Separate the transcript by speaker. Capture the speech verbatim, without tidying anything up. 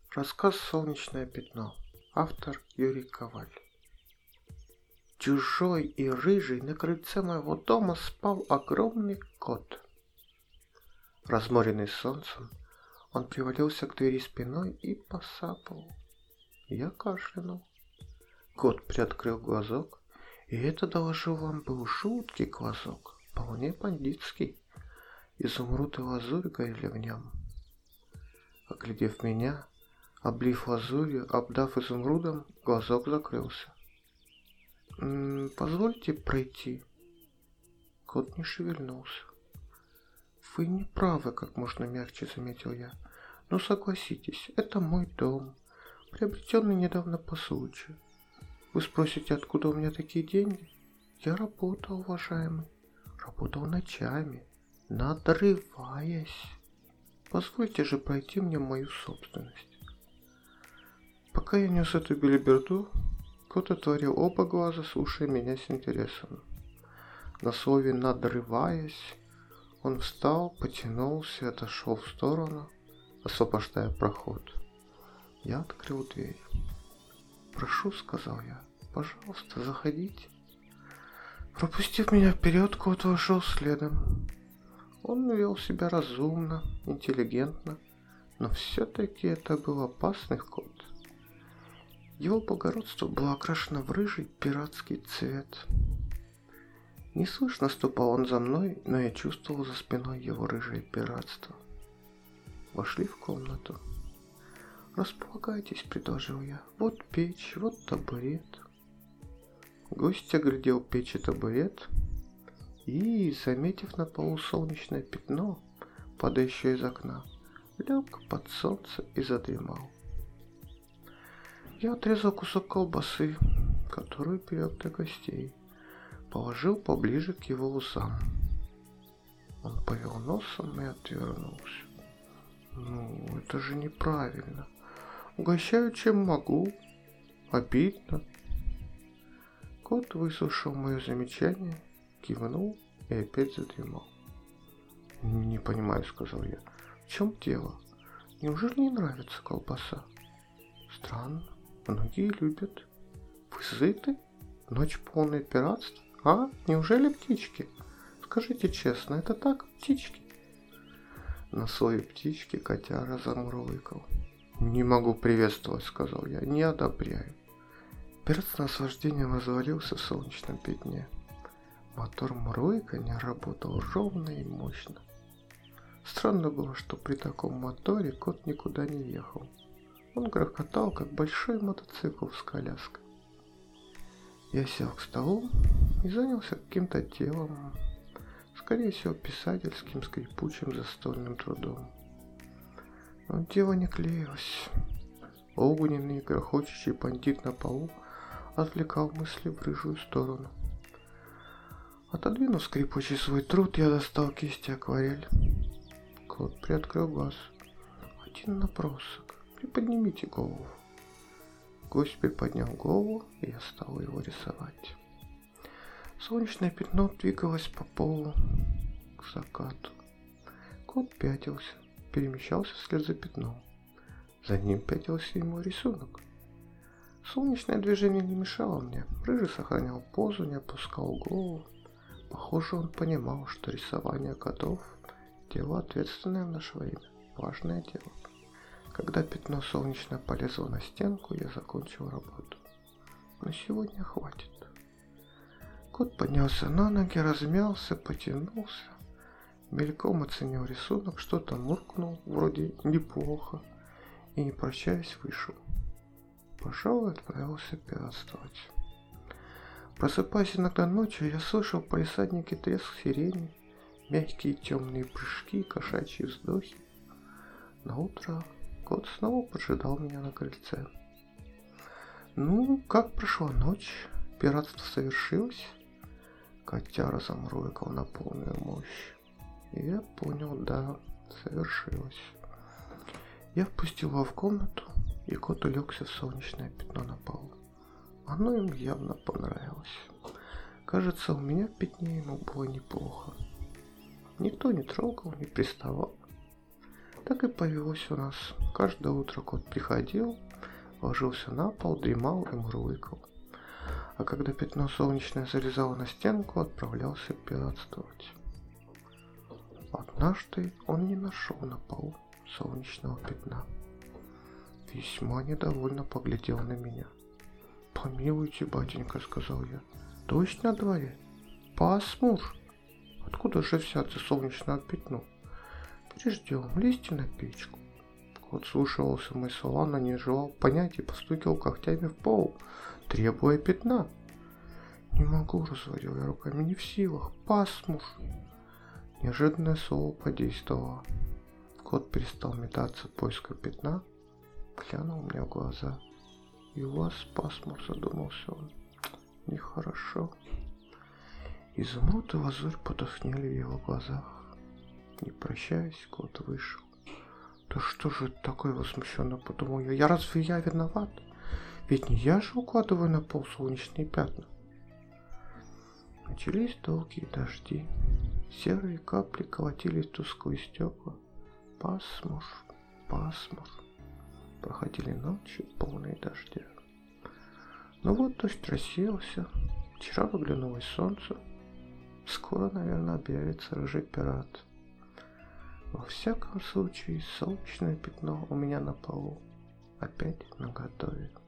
Speaker 1: Рассказ «Солнечное пятно». Автор Юрий Коваль. Чужой и рыжий на крыльце моего дома спал огромный кот. Разморенный солнцем, он привалился к двери спиной и посапывал. Я кашлянул. Кот приоткрыл глазок, и это, доложу вам, был жуткий глазок, вполне бандитский. Изумруд и лазурь горели в нем. Оглядев меня, облив лазурью, обдав изумрудом, глазок закрылся. «М-м, «Позвольте пройти». Кот не шевельнулся. «Вы не правы», — как можно мягче заметил я. «Но согласитесь, это мой дом, приобретенный недавно по случаю. Вы спросите, откуда у меня такие деньги? Я работал, уважаемый, работал ночами, надрываясь. Позвольте же пройти мне мою собственность». Пока я нес эту белиберду, кот отворил оба глаза, слушая меня с интересом. На слове «надрываясь» он встал, потянулся и отошел в сторону, освобождая проход. Я открыл дверь. «Прошу», — сказал я, — «пожалуйста, заходите». Пропустив меня вперед, кот вошел следом. Он вел себя разумно, интеллигентно, но все-таки это был опасный кот. Его благородство было окрашено в рыжий пиратский цвет. Неслышно ступал он за мной, но я чувствовал за спиной его рыжее пиратство. Вошли в комнату. «Располагайтесь», — предложил я. «Вот печь, вот табурет». Гость оглядел печь и табурет и, заметив на полу солнечное пятно, падающее из окна, лег под солнце и задремал. Я отрезал кусок колбасы, которую берег для гостей, положил поближе к его усам. Он повел носом и отвернулся. «Ну, это же неправильно. Угощаю, чем могу. Обидно». Кот выслушал мое замечание, кивнул и опять задремал. «Не понимаю», — сказал я. «В чем дело? Неужели не нравится колбаса?» «Странно. Многие любят. Вы сыты? Ночь полная пиратства? А? Неужели птички? Скажите честно, это так, птички?» На слове «птички» котяра замурлыкал. «Не могу приветствовать», — сказал я, — «не одобряю». Пират с наслаждением развалился в солнечном пятне. Мотор мурлыканья работал ровно и мощно. Странно было, что при таком моторе кот никуда не ехал. Он грохотал, как большой мотоцикл с коляской. Я сел к столу и занялся каким-то делом, скорее всего писательским, скрипучим застольным трудом. Но дело не клеилось. Огненный, грохочущий бандит на полу отвлекал мысли в рыжую сторону. Отодвинув скрипучий свой труд, я достал кисть и акварель. Кот приоткрыл глаз. «Один набросок. Приподнимите голову». Гость приподнял голову, и я стал его рисовать. Солнечное пятно двигалось по полу к закату. Кот пятился, перемещался вслед за пятном. За ним пятился ему рисунок. Солнечное движение не мешало мне. Рыжий сохранял позу, не опускал голову. Похоже, он понимал, что рисование котов – дело ответственное в наше время, важное дело. Когда пятно солнечное полезло на стенку, я закончил работу. На сегодня хватит. Кот поднялся на ноги, размялся, потянулся. Мельком оценил рисунок, что-то муркнул, вроде неплохо, и, не прощаясь, вышел. Пожалуй, отправился пиратствовать. Просыпаясь иногда ночью, я слышал в палисаднике треск сирени, мягкие темные прыжки, кошачьи вздохи. На утро кот снова поджидал меня на крыльце. «Ну, как прошла ночь? Пиратство совершилось?» Котяра замурлыкал на полную мощь. И я понял, да, совершилось. Я впустил его в комнату, и кот улегся в солнечное пятно на полу. Оно ему явно понравилось. Кажется, у меня в пятне ему было неплохо. Никто не трогал, не приставал. Так и повелось у нас. Каждое утро кот приходил, ложился на пол, дремал и мурлыкал. А когда пятно солнечное залезало на стенку, отправлялся пиратствовать. Однажды он не нашел на полу солнечного пятна. Весьма недовольно поглядел на меня. «Помилуйте, батенька», — сказал я, — «дождь на дворе? Пасмур. Откуда же взяться солнечное пятно? Переждем, лезьте на печку». Кот слушался мои слова, но не желал понять и постукивал когтями в пол, требуя пятна. «Не могу», — разводил я руками, — «не в силах. Пасмур». Неожиданное слово подействовало. Кот перестал метаться в поисках пятна, глянул мне в глаза. «И у вас пасмур», — задумался он. «Нехорошо». Изумруд и лазурь потускнели в его глазах. Не прощаясь, кот вышел. «Да что же это такое?» — возмущенно подумал я. «Я разве я виноват? Ведь не я же укладываю на пол солнечные пятна». Начались долгие дожди. Серые капли колотились в тусклые стекла. Пасмур, пасмур. Проходили ночи, полные дождя. Но вот дождь рассеялся. Вчера выглянулось солнце. Скоро, наверное, объявится рыжий пират. Во всяком случае, солнечное пятно у меня на полу опять наготове.